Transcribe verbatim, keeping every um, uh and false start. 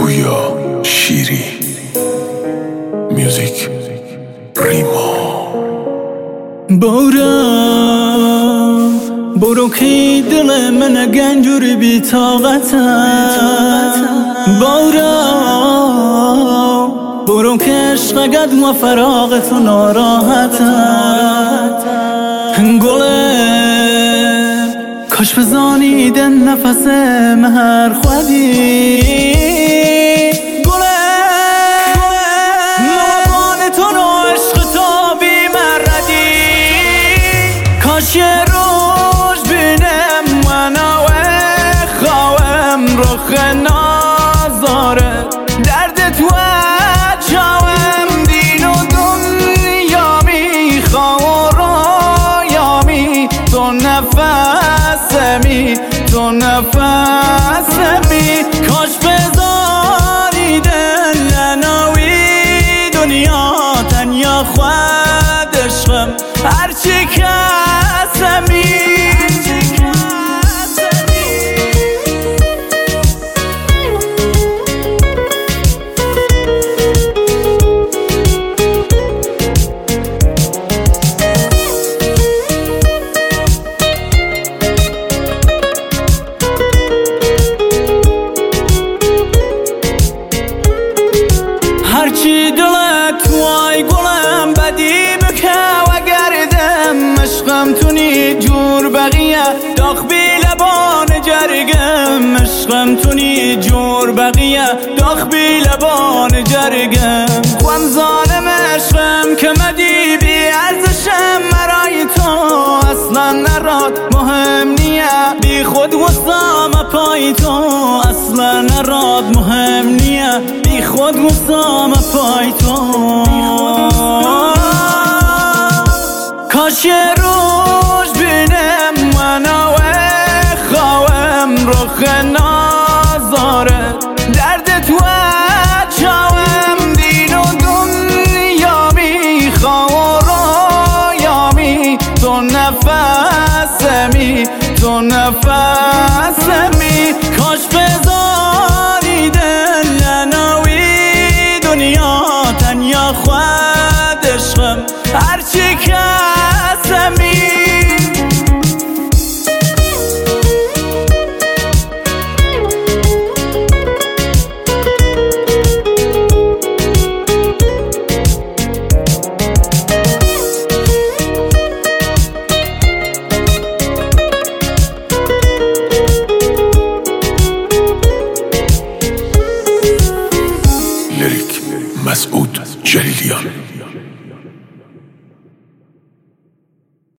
پویا شیری میوزیک ریما. برو برو که دل من گنجوری بی طاقتم. برو برو که عشق قد و فراغ تو ناراحتم. گله کاش بزانیدن نفس مهر خودی. کاش یه روز بینم منو خواهم رخ نازاره درد تو اجاهم دین و دنیا میخوام و رویامی تو نفسمی تو نفسمی. کاش بذاری دل ننوی دنیا تنیا خود عشقم هرچی کسمی. هرچی دلت وای گلم بدی بکه و گردم عشقم تونی جور بقیه داغ بی لبان جرگم. عشقم تونی جور بقیه داغ بی لبان جرگم. خوام ظالم عشقم که مدی بی ارزشم مرای تو اصلا نراد مهم نیه بی خود وسام پای تو اصلا نراد مهم نیه بی خود وسام پای تو. کاش یه روز بینم منو خواهم رخ نازاره درد تو اجاهم دین و دنیا میخوام و رویامی تو نفسمی تو نفسمی. کاش بذاری دل ننوی دنیا تنیا خود عشقم هرچی کسمی. لیریک مسعود جلیلیان.